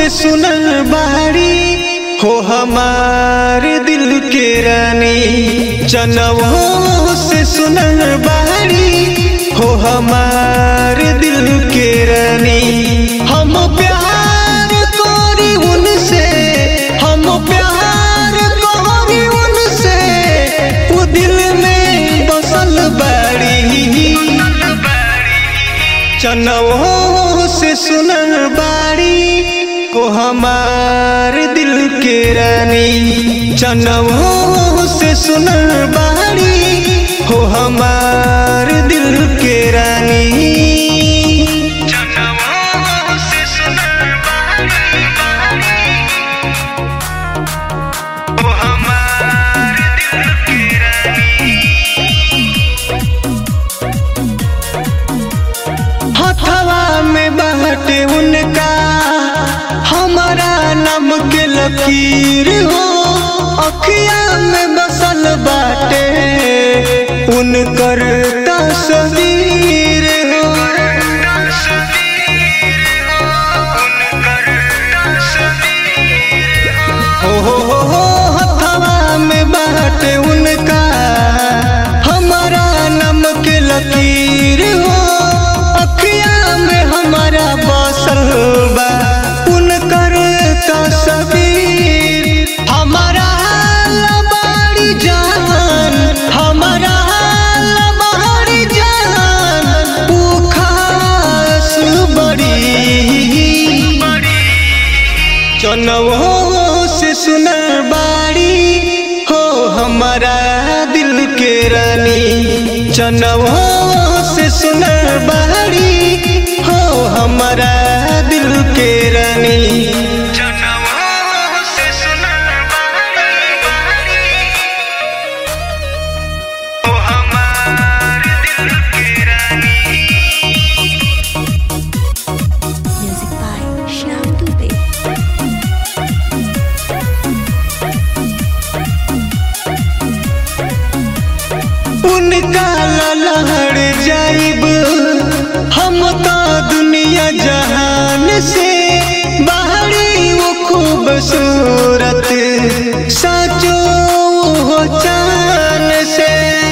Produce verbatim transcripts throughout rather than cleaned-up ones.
से सुनल बाड़ी हो हमार दिल के रानी। जनवों से सुनल बाड़ी हो हमार दिल के रानी। हम प्यार कोरी उनसे, हम प्यार कोरी उनसे, वो दिल में बसल बाड़ी। जनवों से सुनल बाड़ी को हमार दिल के रानी। जनवों से सुनल बाड़ी हो हमार दिल के रानी। जनवों से सुनल बाड़ी हो हमार दिल के रानी। हथवा में बाटे उनका हमारा नाम के लकीर हो। अखिया में बसल बाटे उनकर तस्वीर हो। हो हो हो हो हथवा में बाटे उनका हमारा नाम के लकीर हो। अखिया में हमारा बसल बा उनकर तस्वीर। हमारा लबाड़ी जान, हमारा लबाड़ी जान, वो खास बड़ी। जनवों से सुनल बाड़ी हो हमारा दिल के रानी। जनवों से सुनल बाड़ी हो हमारा दिल के रानी। जनवों से सुनल बाड़ी हो हमार दिल के रानी। Music by Shyam Dubey. उनका लहड़ जाइब हम तो दुनिया जहान से। बाहरी वो खूबसूरत साचो हो चान से।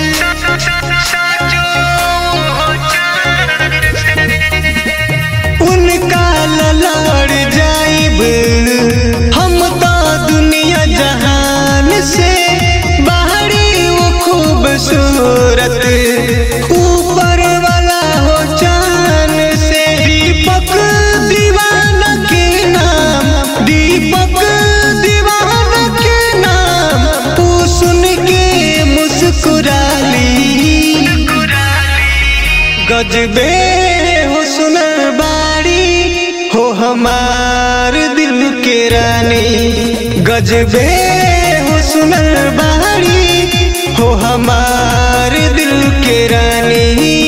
उनका लहड़ जाइब हम तो दुनिया जहान से। बाहरी वो खूबसूरत ऊपर वाला हो चान से। दीपक दीवाना के नाम, दीपक दीवाना के नाम, तू सुन के मुस्कुरा ली। गजबे हो सुनल बाड़ी हो हमार दिल के रानी। गजबे हो सुनल बाड़ी हो हमार दिल के रानी।